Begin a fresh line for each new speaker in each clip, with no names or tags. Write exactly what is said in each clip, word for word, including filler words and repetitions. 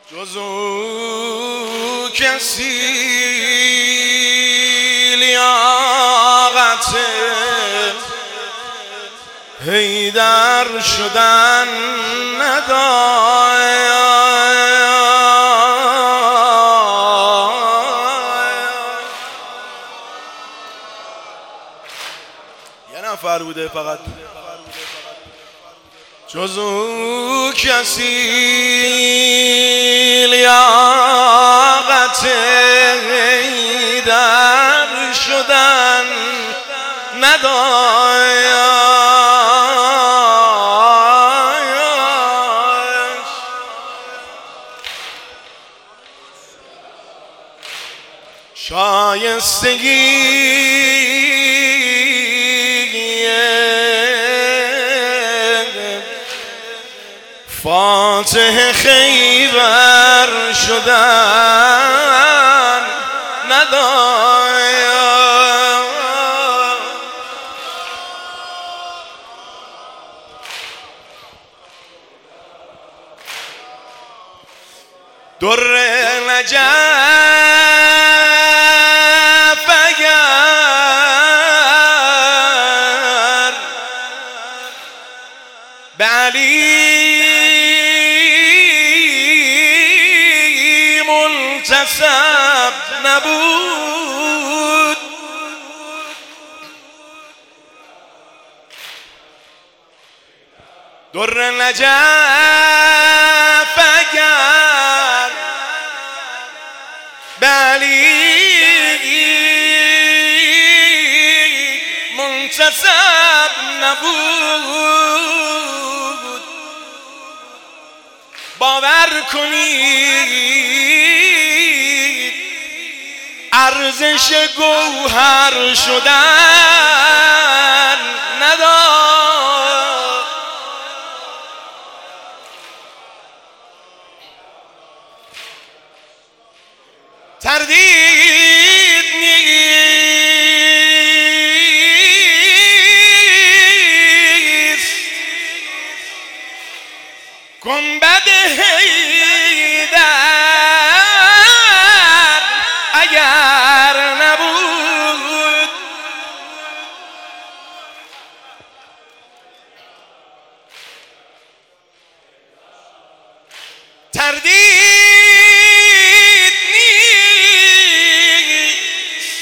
جز او کسی لیاقت حیدر شدن ندارد. یه نفر بوده فقط. جز او کسی لیاقت حیدر شدن ندارد. شایستگی فاتح خیبر شدن ندارد. در نجف اگر به علی منتسب نبود، در نجف اگر به علی منتسب نبود، باور کنید ارزش گوهر شدن ندارد. تردید نیست گنبد حیدر اگر نبود، تردید نیست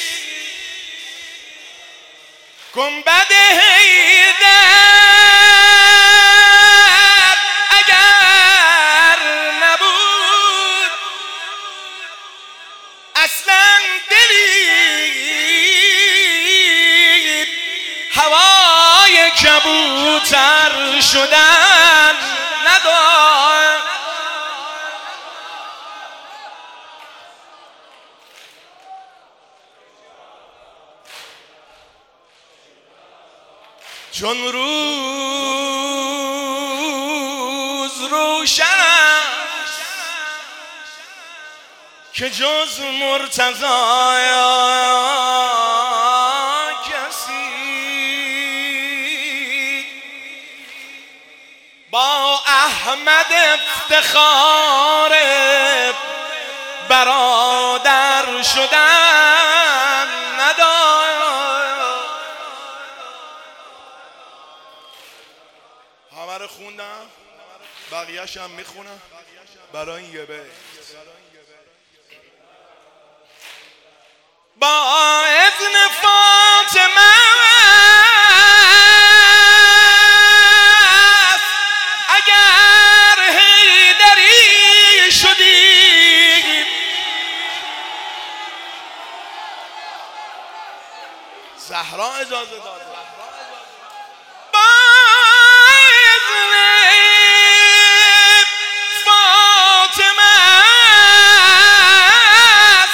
گنبد حیدر اگر نبود، اصلا دلید هوای کبوتر شدن ندارد. چون روز روشن است که جز مرتضی کسی با احمد افتخار برادر شدن ندارد. همه رو خوندم، بقیه‌ش هم میخونم برای این یه بیت. با اذن فاطمه است اگر حیدری شدی، زهرا اجازه داده. با اذن فاطمه است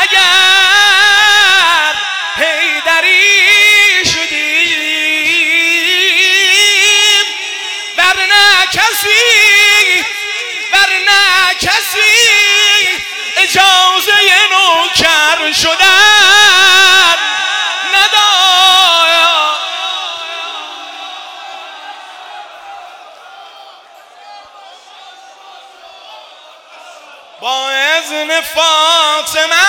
اگر حیدری شدی، ورنه کسی ورنه کسی اجازه نوکر شدن ندارد. با اذن فاطمه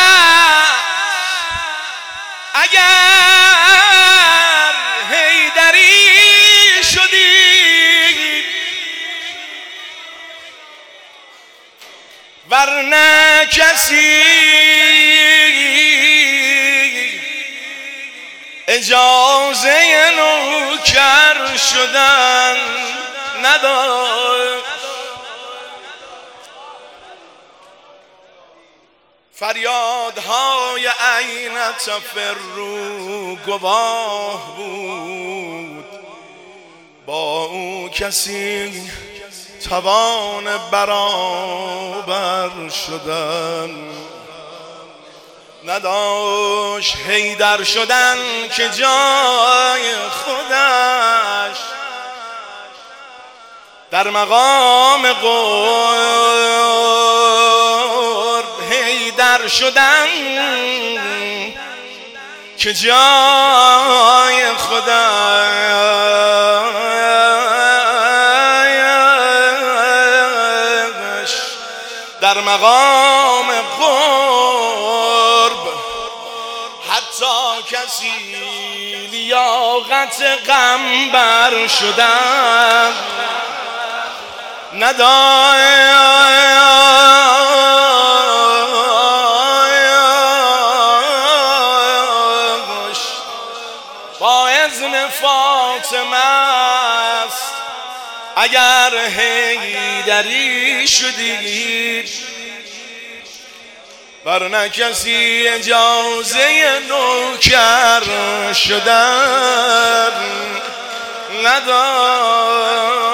اگر حیدری شدی، ورنه کسی اجازه نوکر شدن نداشت. فریادهای عین تفرو گواه بود، با او کسی توان برابر شدن نداشت. حیدر شدن که جای خودش در مقام قرب، حیدر شدن که جای خودش در مقام قرب. حتی کسی لیاقت غمبر شدن نداشت. با اذن فاطمه است اگر حیدری شدی، ورنه کسی اجازه نوکر شدن نداشت.